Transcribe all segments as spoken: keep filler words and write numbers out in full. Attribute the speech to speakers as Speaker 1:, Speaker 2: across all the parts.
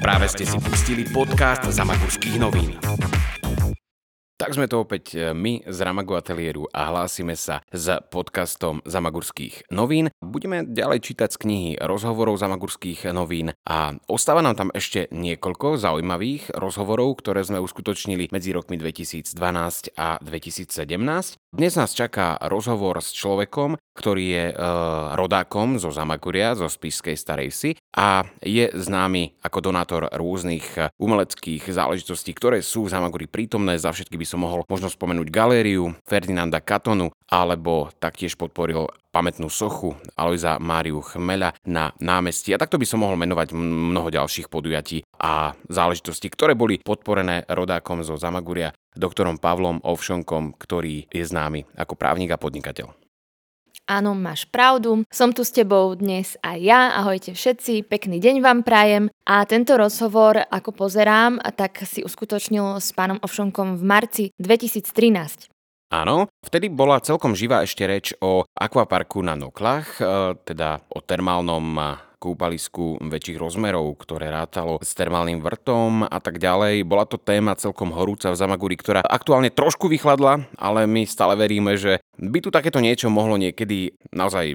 Speaker 1: Práve ste si pustili podcast Zamagurských novín. Tak sme to opäť my z Ramagu ateliéru a hlásime sa s podcastom Zamagurských novín. Budeme ďalej čítať z knihy rozhovorov Zamagurských novín a ostáva nám tam ešte niekoľko zaujímavých rozhovorov, ktoré sme uskutočnili medzi rokmi dvetisícdvanásť a dvetisícsedemnásť. Dnes nás čaká rozhovor s človekom, ktorý je e, rodákom zo Zamaguria, zo Spišskej Starej Vsi a je známy ako donátor rôznych umeleckých záležitostí, ktoré sú v Zamaguri prítomné. Za všetky by som mohol možno spomenúť galériu Ferdinanda Catonu, alebo taktiež podporil pamätnú sochu Alojza Máriu Chmeľa na námestí. A takto by som mohol menovať mnoho ďalších podujatí a záležitostí, ktoré boli podporené rodákom zo Zamaguria, doktorom Pavlom Ovšonkom, ktorý je známy ako právnik a podnikateľ.
Speaker 2: Áno, máš pravdu. Som tu s tebou dnes aj ja. Ahojte všetci, pekný deň vám prajem. A tento rozhovor, ako pozerám, tak si uskutočnil s pánom Ovšonkom v marci dvetisíctrinásť.
Speaker 1: Áno, vtedy bola celkom živá ešte reč o akvaparku na Noklách, teda o termálnom kúpalisku väčších rozmerov, ktoré rátalo s termálnym vrtom a tak ďalej. Bola to téma celkom horúca v Zamaguri, ktorá aktuálne trošku vychladla, ale my stále veríme, že by tu takéto niečo mohlo niekedy naozaj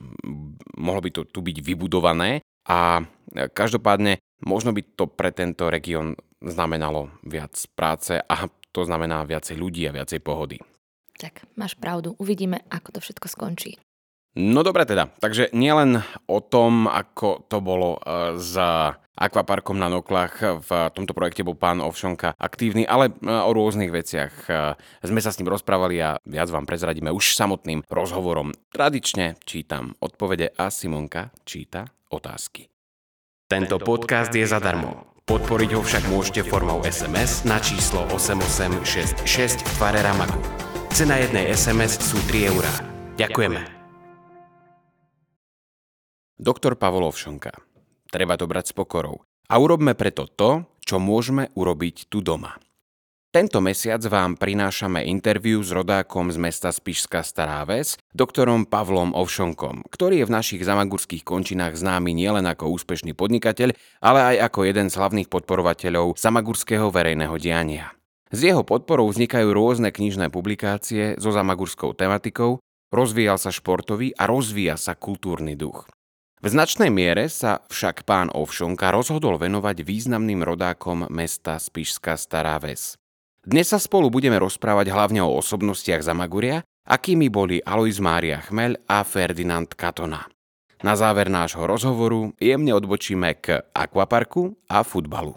Speaker 1: mm, mohlo by to tu byť vybudované a každopádne možno by to pre tento región znamenalo viac práce a to znamená viacej ľudí a viacej pohody.
Speaker 2: Tak, máš pravdu. Uvidíme, ako to všetko skončí.
Speaker 1: No dobre teda, takže nielen o tom, ako to bolo s akvaparkom na Noklách, v tomto projekte bol pán Ovšonka aktívny, ale o rôznych veciach sme sa s ním rozprávali a viac vám prezradíme už samotným rozhovorom. Tradične čítam odpovede a Simonka číta otázky. Tento podcast je zadarmo. Podporiť ho však môžete formou es em es na číslo osem osem šesť šesť v tvare Ramagu. Cena jednej es em es sú tri eurá. Ďakujeme. Doktor Pavol Ovšonka. Treba to brať s pokorou. A urobme preto to, čo môžeme urobiť tu doma. Tento mesiac vám prinášame interviu s rodákom z mesta Spišská Stará Ves, doktorom Pavlom Ovšonkom, ktorý je v našich zamagurských končinách známy nielen ako úspešný podnikateľ, ale aj ako jeden z hlavných podporovateľov zamagurského verejného diania. S jeho podporou vznikajú rôzne knižné publikácie so zamagurskou tematikou, rozvíjal sa športový a rozvíja sa kultúrny duch. V značnej miere sa však pán Ovšonka rozhodol venovať významným rodákom mesta Spišská Stará Ves. Dnes sa spolu budeme rozprávať hlavne o osobnostiach Zamaguria, akými boli Alojz Mária Chmeľ a Ferdinand Catona. Na záver nášho rozhovoru jemne odbočíme k akvaparku a futbalu.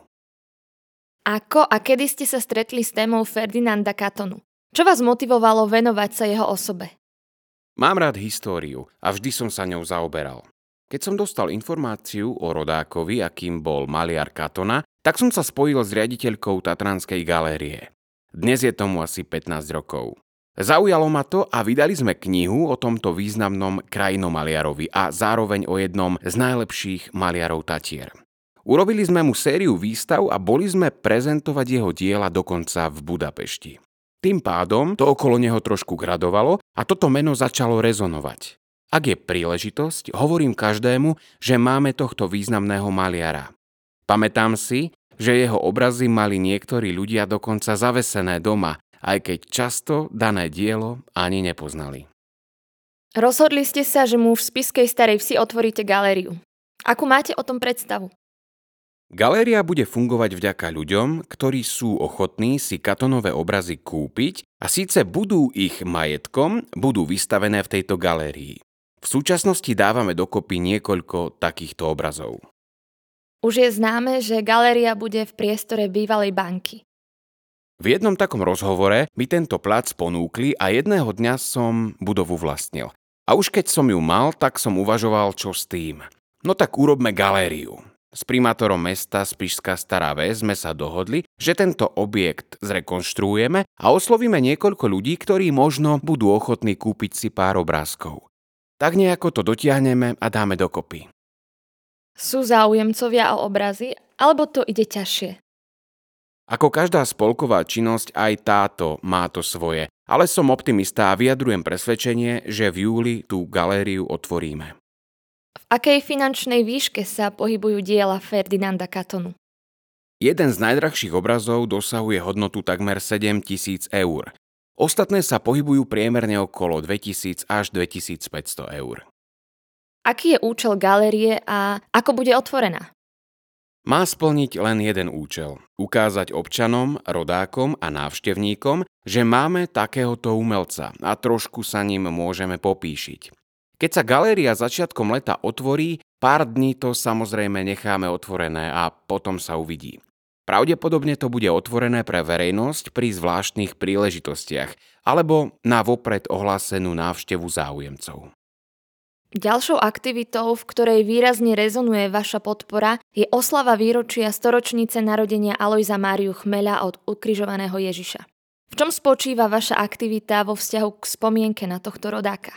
Speaker 2: Ako a kedy ste sa stretli s témou Ferdinanda Catonu? Čo vás motivovalo venovať sa jeho osobe?
Speaker 1: Mám rád históriu a vždy som sa ňou zaoberal. Keď som dostal informáciu o rodákovi, akým bol maliar Catona, tak som sa spojil s riaditeľkou Tatranskej galérie. Dnes je tomu asi pätnásť rokov. Zaujalo ma to a vydali sme knihu o tomto významnom krajinomaliarovi a zároveň o jednom z najlepších maliarov Tatier. Urobili sme mu sériu výstav a boli sme prezentovať jeho diela dokonca v Budapešti. Tým pádom to okolo neho trošku gradovalo a toto meno začalo rezonovať. Ak je príležitosť, hovorím každému, že máme tohto významného maliara. Pamätám si, že jeho obrazy mali niektorí ľudia dokonca zavesené doma, aj keď často dané dielo ani nepoznali.
Speaker 2: Rozhodli ste sa, že mu v Spišskej Starej Vsi otvoríte galériu. Akú máte o tom predstavu?
Speaker 1: Galéria bude fungovať vďaka ľuďom, ktorí sú ochotní si Catonové obrazy kúpiť a síce budú ich majetkom, budú vystavené v tejto galérii. V súčasnosti dávame dokopy niekoľko takýchto obrazov.
Speaker 2: Už je známe, že galéria bude v priestore bývalej banky.
Speaker 1: V jednom takom rozhovore mi tento plac ponúkli a jedného dňa som budovu vlastnil. A už keď som ju mal, tak som uvažoval, čo s tým. No tak urobme galériu. S primátorom mesta Spišská Stará Ves sme sa dohodli, že tento objekt zrekonštruujeme a oslovíme niekoľko ľudí, ktorí možno budú ochotní kúpiť si pár obrázkov. Tak nejako to dotiahneme a dáme dokopy.
Speaker 2: Sú záujemcovia o obrazy, alebo to ide ťažšie?
Speaker 1: Ako každá spolková činnosť, aj táto má to svoje, ale som optimista a vyjadrujem presvedčenie, že v júli tú galériu otvoríme.
Speaker 2: V akej finančnej výške sa pohybujú diela Ferdinanda Catonu?
Speaker 1: Jeden z najdrahších obrazov dosahuje hodnotu takmer sedem tisíc eur. Ostatné sa pohybujú priemerne okolo dvetisíc až dvetisícpäťsto eur.
Speaker 2: Aký je účel galérie a ako bude otvorená?
Speaker 1: Má splniť len jeden účel. Ukázať občanom, rodákom a návštevníkom, že máme takéhoto umelca a trošku sa ním môžeme popíšiť. Keď sa galéria začiatkom leta otvorí, pár dní to samozrejme necháme otvorené a potom sa uvidí. Pravdepodobne to bude otvorené pre verejnosť pri zvláštnych príležitostiach alebo na vopred ohlásenú návštevu záujemcov.
Speaker 2: Ďalšou aktivitou, v ktorej výrazne rezonuje vaša podpora, je oslava výročia storočnice narodenia Alojza Máriu Chmeľa od ukrižovaného Ježiša. V čom spočíva vaša aktivita vo vzťahu k spomienke na tohto rodáka?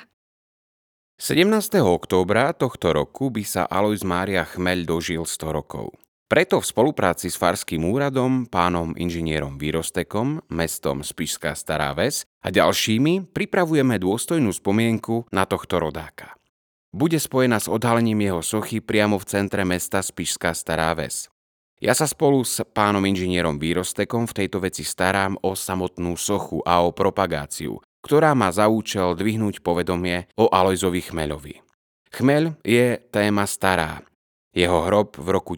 Speaker 1: sedemnásteho októbra tohto roku by sa Alojz Mária Chmeľ dožil sto rokov. Preto v spolupráci s farským úradom, pánom inžinierom Výrostekom, mestom Spišská Stará Ves a ďalšími pripravujeme dôstojnú spomienku na tohto rodáka. Bude spojená s odhalením jeho sochy priamo v centre mesta Spišská Stará Ves. Ja sa spolu s pánom inžinierom Výrostekom v tejto veci starám o samotnú sochu a o propagáciu, ktorá má za účel dvihnúť povedomie o Alojzovi Chmeľovi. Chmeľ je téma stará. Jeho hrob v roku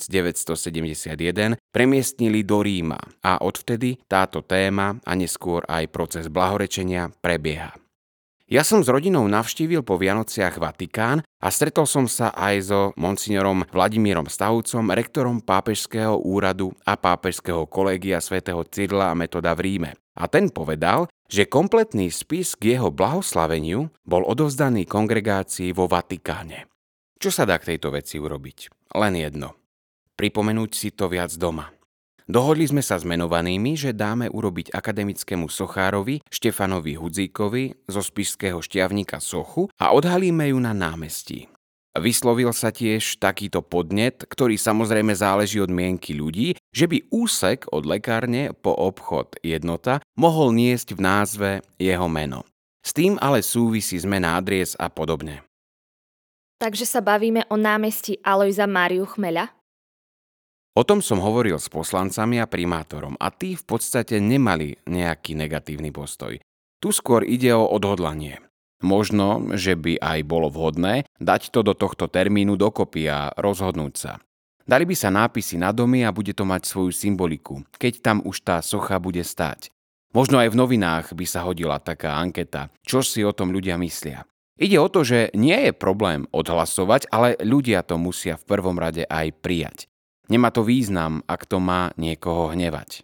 Speaker 1: tisícdeväťstosedemdesiatjeden premiestnili do Ríma a odvtedy táto téma a neskôr aj proces blahorečenia prebieha. Ja som s rodinou navštívil po Vianociach Vatikán a stretol som sa aj so monsignorom Vladimírom Stahovcom, rektorom pápežského úradu a pápežského kolégia svätého Cyrila a Metoda v Ríme. A ten povedal, že kompletný spis k jeho blahoslaveniu bol odovzdaný kongregácii vo Vatikáne. Čo sa dá k tejto veci urobiť? Len jedno. Pripomenúť si to viac doma. Dohodli sme sa s menovanými, že dáme urobiť akademickému sochárovi Štefanovi Hudzíkovi zo spišského Štiavnika sochu a odhalíme ju na námestí. Vyslovil sa tiež takýto podnet, ktorý samozrejme záleží od mienky ľudí, že by úsek od lekárne po obchod Jednota mohol niesť v názve jeho meno. S tým ale súvisí zmena adries a podobne.
Speaker 2: Takže sa bavíme o námestí Alojza Máriu Chmeľa?
Speaker 1: O tom som hovoril s poslancami a primátorom a tí v podstate nemali nejaký negatívny postoj. Tu skôr ide o odhodlanie. Možno, že by aj bolo vhodné dať to do tohto termínu dokopy a rozhodnúť sa. Dali by sa nápisy na domy a bude to mať svoju symboliku, keď tam už tá socha bude stáť. Možno aj v novinách by sa hodila taká anketa, čo si o tom ľudia myslia. Ide o to, že nie je problém odhlasovať, ale ľudia to musia v prvom rade aj prijať. Nemá to význam, ak to má niekoho hnevať.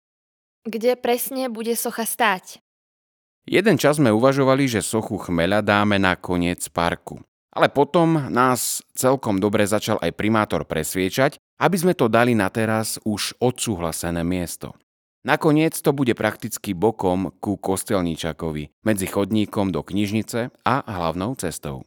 Speaker 2: Kde presne bude socha stáť?
Speaker 1: Jeden čas sme uvažovali, že sochu Chmeľa dáme na koniec parku. Ale potom nás celkom dobre začal aj primátor presviečať, aby sme to dali na teraz už odsúhlasené miesto. Nakoniec to bude prakticky bokom ku Kostelníčakovi, medzi chodníkom do knižnice a hlavnou cestou.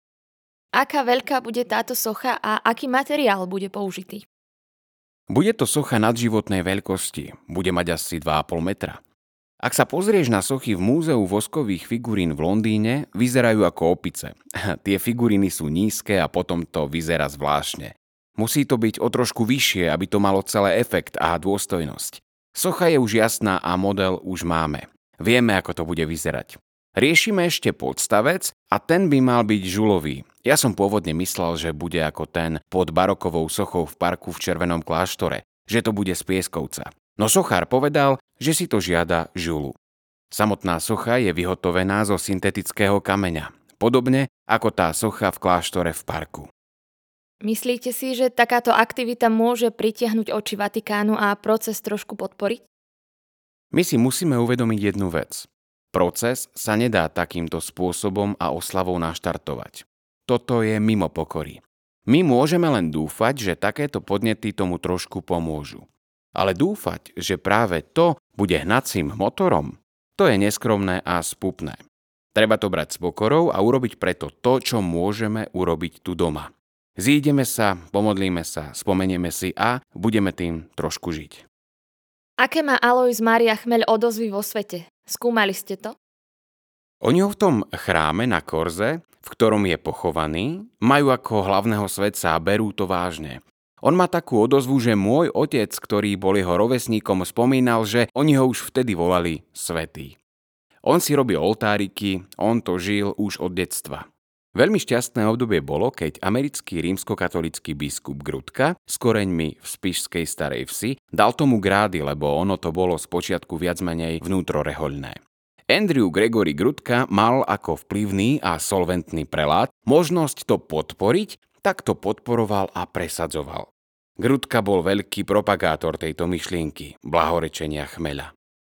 Speaker 2: Aká veľká bude táto socha a aký materiál bude použitý?
Speaker 1: Bude to socha nadživotnej veľkosti, bude mať asi dva a pol metra. Ak sa pozrieš na sochy v Múzeu voskových figurín v Londýne, vyzerajú ako opice. Tie figuríny sú nízke a potom to vyzerá zvláštne. Musí to byť o trošku vyššie, aby to malo celé efekt a dôstojnosť. Socha je už jasná a model už máme. Vieme, ako to bude vyzerať. Riešime ešte podstavec a ten by mal byť žulový. Ja som pôvodne myslel, že bude ako ten pod barokovou sochou v parku v Červenom kláštore, že to bude z pieskovca. No sochár povedal, že si to žiada žulu. Samotná socha je vyhotovená zo syntetického kameňa, podobne ako tá socha v kláštore v parku.
Speaker 2: Myslíte si, že takáto aktivita môže pritiahnuť oči Vatikánu a proces trošku podporiť?
Speaker 1: My si musíme uvedomiť jednu vec. Proces sa nedá takýmto spôsobom a oslavou naštartovať. Toto je mimo pokory. My môžeme len dúfať, že takéto podnety tomu trošku pomôžu. Ale dúfať, že práve to bude hnacím motorom, to je neskromné a spupné. Treba to brať s pokorou a urobiť preto to, čo môžeme urobiť tu doma. Zídeme sa, pomodlíme sa, spomenieme si a budeme tým trošku žiť.
Speaker 2: Aké má Alojz Mária Chmeľ odozvy vo svete? Skúmali ste to?
Speaker 1: Oni ho v tom chráme na Korze, v ktorom je pochovaný, majú ako hlavného svetca a berú to vážne. On má takú odozvu, že môj otec, ktorý bol jeho rovesníkom, spomínal, že oni ho už vtedy volali svätý. On si robil oltáriky, on to žil už od detstva. Veľmi šťastné obdobie bolo, keď americký rímskokatolícky biskup Grudka s koreňmi v spišskej Starej Vsi dal tomu grády, lebo ono to bolo spočiatku viac menej vnútrorehoľné. Andrew Gregory Grudka mal ako vplyvný a solventný prelát možnosť to podporiť, tak to podporoval a presadzoval. Grudka bol veľký propagátor tejto myšlienky, blahorečenia chmeľa.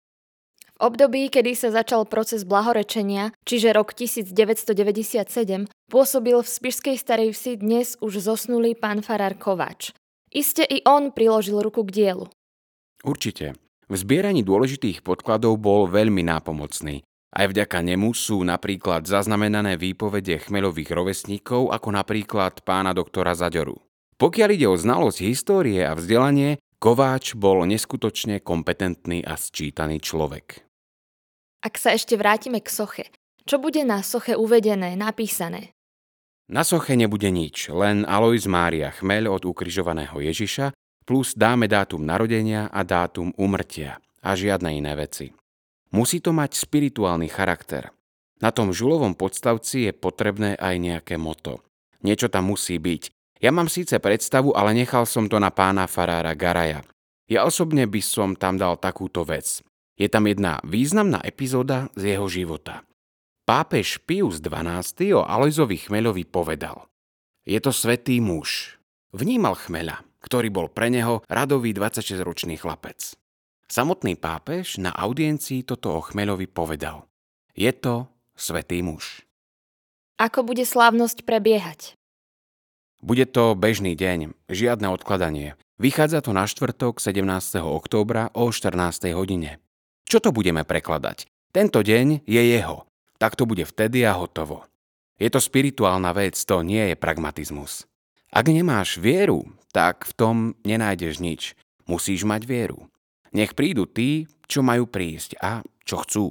Speaker 2: V období, kedy sa začal proces blahorečenia, čiže rok devätnásťstodeväťdesiatsedem, pôsobil v spišskej Starej Vsi dnes už zosnulý pán farár Kováč. Iste i on priložil ruku k dielu.
Speaker 1: Určite. V zbieraní dôležitých podkladov bol veľmi nápomocný. Aj vďaka nemu sú napríklad zaznamenané výpovede chmeľových rovesníkov, ako napríklad pána doktora Zaďoru. Pokiaľ ide o znalosť histórie a vzdelanie, Kováč bol neskutočne kompetentný a sčítaný človek.
Speaker 2: Ak sa ešte vrátime k soche, čo bude na soche uvedené, napísané?
Speaker 1: Na soche nebude nič, len Alojz Mária Chmeľ od ukrižovaného Ježiša, plus dáme dátum narodenia a dátum úmrtia a žiadne iné veci. Musí to mať spirituálny charakter. Na tom žulovom podstavci je potrebné aj nejaké moto. Niečo tam musí byť. Ja mám síce predstavu, ale nechal som to na pána farára Garaja. Ja osobne by som tam dal takúto vec. Je tam jedna významná epizóda z jeho života. Pápež Pius dvanásty o Alojzovi Chmeľovi povedal: Je to svätý muž. Vnímal Chmeľa, ktorý bol pre neho radový dvadsaťšesťročný chlapec. Samotný pápež na audiencii toto o Chmeľovi povedal: Je to svätý muž.
Speaker 2: Ako bude slávnosť prebiehať?
Speaker 1: Bude to bežný deň, žiadne odkladanie. Vychádza to na štvrtok sedemnásteho októbra o štrnástej hodine. Čo to budeme prekladať? Tento deň je jeho. Tak to bude vtedy a hotovo. Je to spirituálna vec, to nie je pragmatizmus. Ak nemáš vieru, tak v tom nenájdeš nič. Musíš mať vieru. Nech prídu tí, čo majú prísť a čo chcú.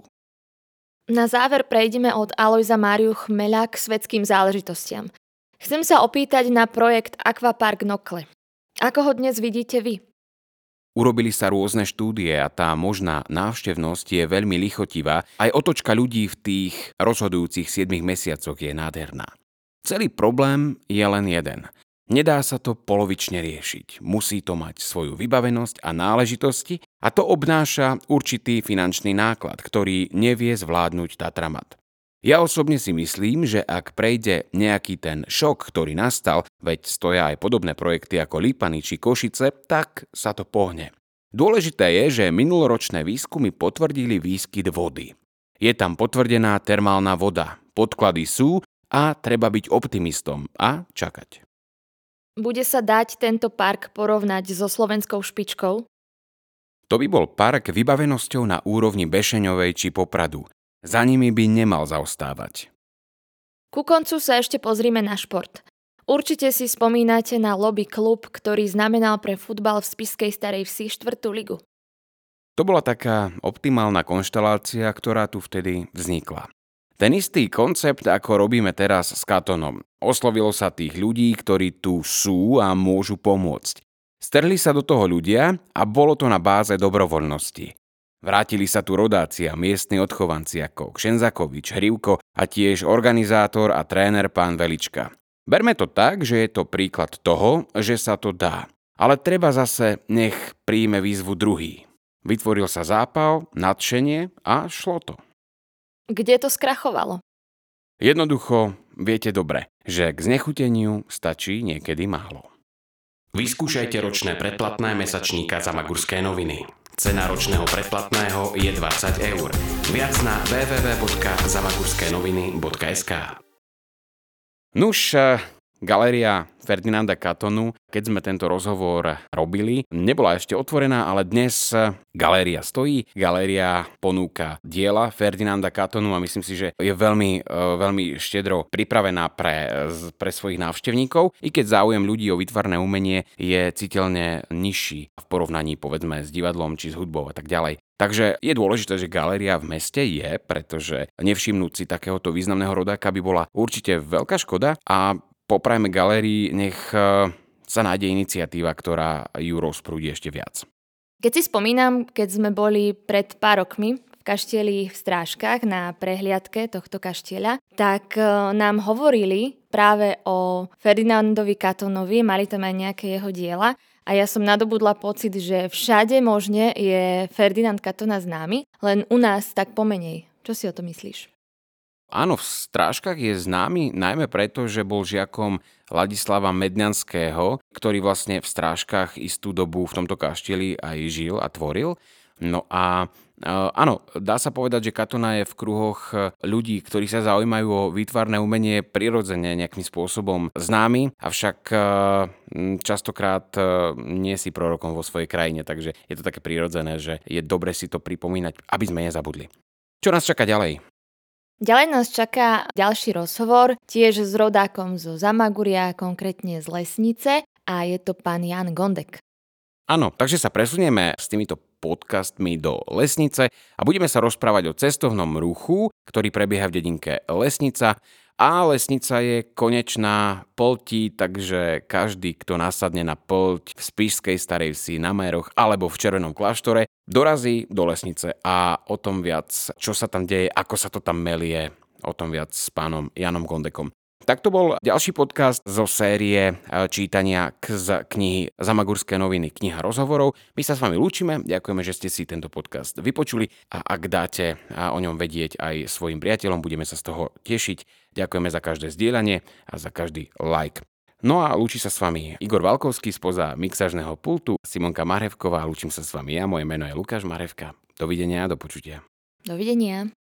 Speaker 2: Na záver prejdeme od Alojza Máriu Chmeľa k svetským záležitostiam. Chcem sa opýtať na projekt Aquapark Nokle. Ako ho dnes vidíte vy?
Speaker 1: Urobili sa rôzne štúdie a tá možná návštevnosť je veľmi lichotivá. Aj otočka ľudí v tých rozhodujúcich siedmich mesiacoch je nádherná. Celý problém je len jeden. Nedá sa to polovične riešiť. Musí to mať svoju vybavenosť a náležitosti a to obnáša určitý finančný náklad, ktorý nevie zvládnuť Tatramat. Ja osobne si myslím, že ak prejde nejaký ten šok, ktorý nastal, veď stoja aj podobné projekty ako Lípany či Košice, tak sa to pohne. Dôležité je, že minuloročné výskumy potvrdili výskyt vody. Je tam potvrdená termálna voda, podklady sú a treba byť optimistom a čakať.
Speaker 2: Bude sa dať tento park porovnať so slovenskou špičkou?
Speaker 1: To by bol park vybavenosťou na úrovni Bešeňovej či Popradu. Za nimi by nemal zaostávať.
Speaker 2: Ku koncu sa ešte pozrime na šport. Určite si spomínate na Lobby klub, ktorý znamenal pre futbal v spišskej Starej Vsi štvrtú ligu.
Speaker 1: To bola taká optimálna konštelácia, ktorá tu vtedy vznikla. Ten istý koncept, ako robíme teraz s Katonom. Oslovilo sa tých ľudí, ktorí tu sú a môžu pomôcť. Strhli sa do toho ľudia a bolo to na báze dobrovoľnosti. Vrátili sa tu rodácia, miestni odchovanci ako Kšenzakovič, Hrivko a tiež organizátor a tréner pán Velička. Berme to tak, že je to príklad toho, že sa to dá. Ale treba zase nech príjme výzvu druhý. Vytvoril sa zápal, nadšenie a šlo to.
Speaker 2: Kde to skrachovalo?
Speaker 1: Jednoducho, viete dobre, že k znechuteniu stačí niekedy málo.
Speaker 3: Vyskúšajte ročné predplatné mesačníka Zamagurské noviny. Cena ročného predplatného je dvadsať eur. Viac na w w w bodka zamagurské noviny bodka es ká.
Speaker 1: Nuž, galéria Ferdinanda Katonu, keď sme tento rozhovor robili, nebola ešte otvorená, ale dnes galéria stojí. Galéria ponúka diela Ferdinanda Katonu a myslím si, že je veľmi, veľmi štedro pripravená pre, pre svojich návštevníkov, i keď záujem ľudí o výtvarné umenie je citeľne nižší v porovnaní povedzme s divadlom či s hudbou a tak ďalej. Takže je dôležité, že galéria v meste je, pretože nevšimnúť si takéhoto významného rodáka by bola určite veľká škoda a poprajme galérii, nech sa nájde iniciatíva, ktorá ju rozprúdi ešte viac.
Speaker 2: Keď si spomínam, keď sme boli pred pár rokmi v kaštieli v Strážkach na prehliadke tohto kaštieľa, tak nám hovorili práve o Ferdinandovi Katonovi, mali tam aj nejaké jeho diela a ja som nadobudla pocit, že všade možne je Ferdinand Katona známy, len u nás tak pomenej. Čo si o to myslíš?
Speaker 1: Áno, v Strážkach je známy najmä preto, že bol žiakom Ladislava Medňanského, ktorý vlastne v Strážkach istú dobu v tomto kaštieli aj žil a tvoril. No a áno, dá sa povedať, že Katona je v kruhoch ľudí, ktorí sa zaujímajú o výtvarné umenie prirodzene nejakým spôsobom známy, avšak častokrát nie si prorokom vo svojej krajine, takže je to také prirodzené, že je dobre si to pripomínať, aby sme nezabudli. Čo nás čaká ďalej?
Speaker 2: Ďalej nás čaká ďalší rozhovor, tiež s rodákom zo Zamaguria, konkrétne z Lesnice, a je to pán Jan Gondek.
Speaker 1: Áno, takže sa presunieme s týmito podcastmi do Lesnice a budeme sa rozprávať o cestovnom ruchu, ktorý prebieha v dedinke Lesnica. A Lesnica je konečná poľtí, takže každý, kto nasadne na poľť v Spišskej Starej Vsi, na Méroch alebo v Červenom kláštore, dorazí do Lesnice a o tom viac, čo sa tam deje, ako sa to tam melie, o tom viac s pánom Janom Gondekom. Tak to bol ďalší podcast zo série čítania z knihy Zamagurské noviny, kniha rozhovorov. My sa s vami lúčime, ďakujeme, že ste si tento podcast vypočuli a ak dáte o ňom vedieť aj svojim priateľom, budeme sa z toho tešiť. Ďakujeme za každé zdieľanie a za každý like. No a lúči sa s vami Igor Valkovský spoza mixážneho pultu, Simonka Marhevková, lúčim sa s vami ja, moje meno je Lukáš Marhevka. Dovidenia a do počutia.
Speaker 2: Dovidenia.